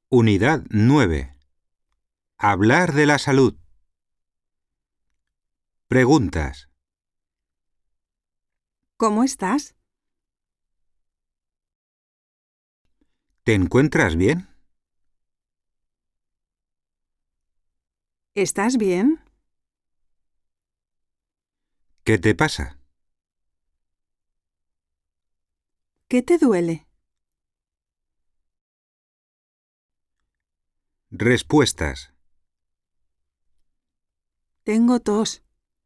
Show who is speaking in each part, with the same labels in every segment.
Speaker 1: Unidad 9. Hablar de la salud. Preguntas.
Speaker 2: ¿Cómo estás?
Speaker 1: ¿Te encuentras bien?
Speaker 2: ¿Estás bien?
Speaker 1: ¿Qué te pasa?
Speaker 2: ¿Qué te duele?
Speaker 1: Respuestas.
Speaker 2: Tengo tos.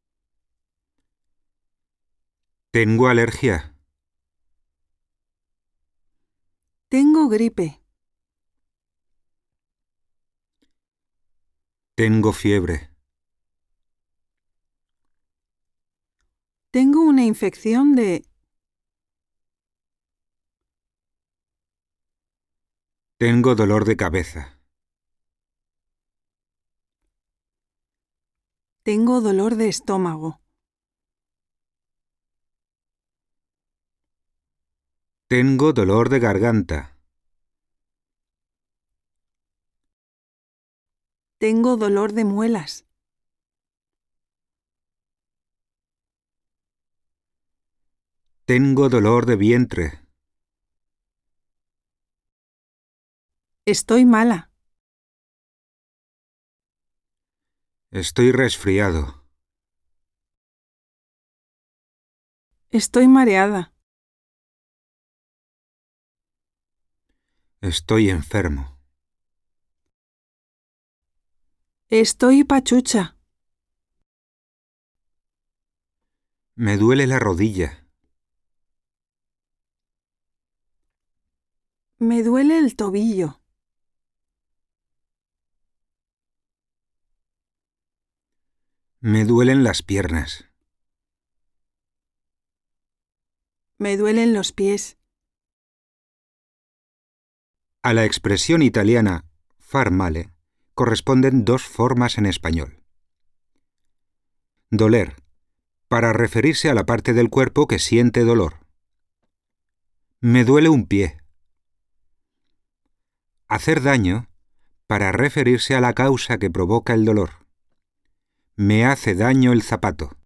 Speaker 1: Tengo alergia.
Speaker 2: Tengo gripe.
Speaker 1: Tengo fiebre.
Speaker 2: Tengo una infección de...
Speaker 1: Tengo dolor de cabeza.
Speaker 2: Tengo dolor de estómago.
Speaker 1: Tengo dolor de garganta.
Speaker 2: Tengo dolor de muelas.
Speaker 1: Tengo dolor de vientre.
Speaker 2: Estoy mala.
Speaker 1: Estoy resfriado.
Speaker 2: Estoy mareada.
Speaker 1: Estoy enfermo.
Speaker 2: Estoy pachucha.
Speaker 1: Me duele la rodilla.
Speaker 2: Me duele el tobillo.
Speaker 1: Me duelen las piernas.
Speaker 2: Me duelen los pies.
Speaker 1: A la expresión italiana far male corresponden dos formas en español. Doler, para referirse a la parte del cuerpo que siente dolor. Me duele un pie. Hacer daño, para referirse a la causa que provoca el dolor. Me hace daño el zapato.